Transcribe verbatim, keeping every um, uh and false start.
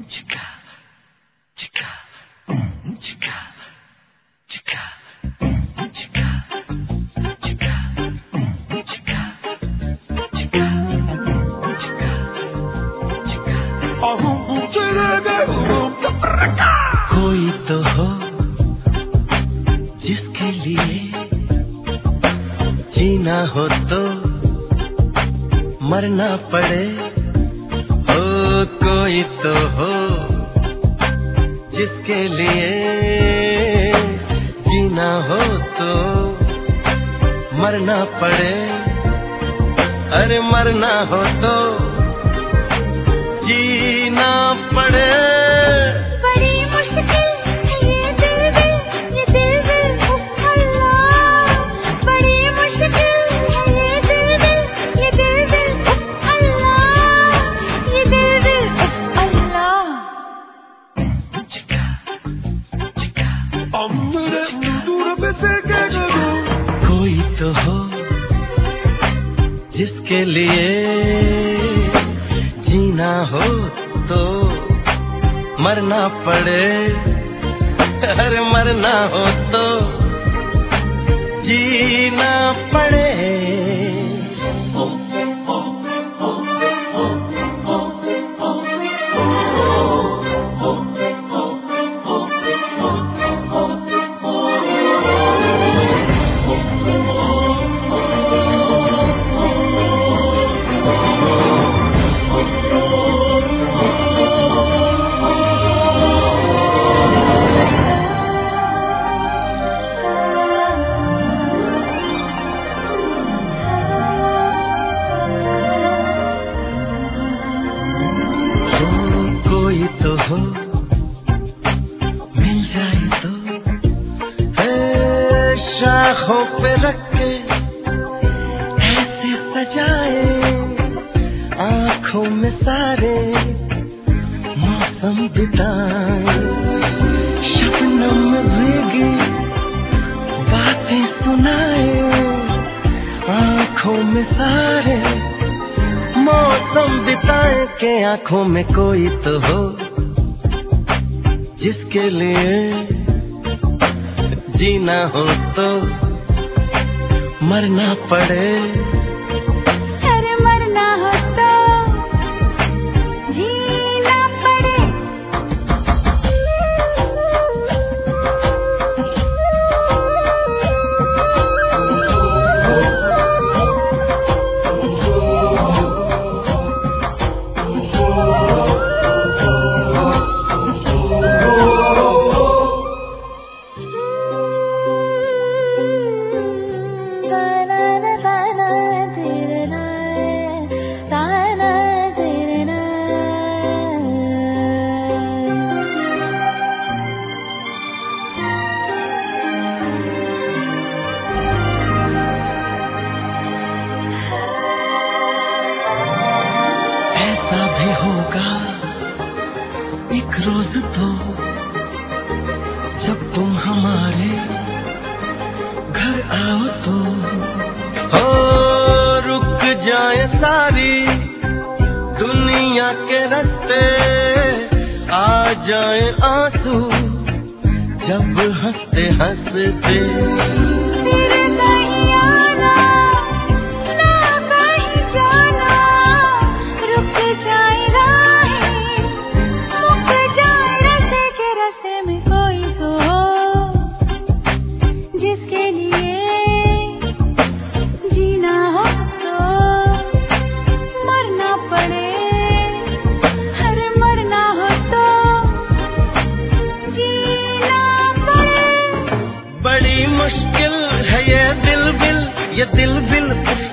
चिका चिका चिका चिका चिका चिका चिका चिका चिका। कोई तो हो जिसके लिए जीना हो तो मरना पड़े। ओ कोई तो हो जिसके लिए जीना हो तो मरना पड़े। अरे मरना हो तो जीना पड़े। कोई तो हो जिसके लिए जीना हो तो मरना पड़े। अरे मरना हो तो जीना पड़े। तो हो मिल जाए तो है शाखों पे रख के ऐसे सजाए आँखों में सारे मौसम बिताए। शबनम में भीगी बातें सुनाए आँखों में सारे मौसम बिताए के। आँखों में कोई तो हो जिसके लिए जीना हो तो मरना पड़े। अरे मरना हो तो जीना पड़े। ऐसा भी होगा एक रोज तो जब तुम हमारे घर आओ तो हो रुक जाए सारी दुनिया के रास्ते। आ जाए आंसू जब हंसते हंसते। बड़ी मुश्किल है ये दिल बिल ये दिल बिल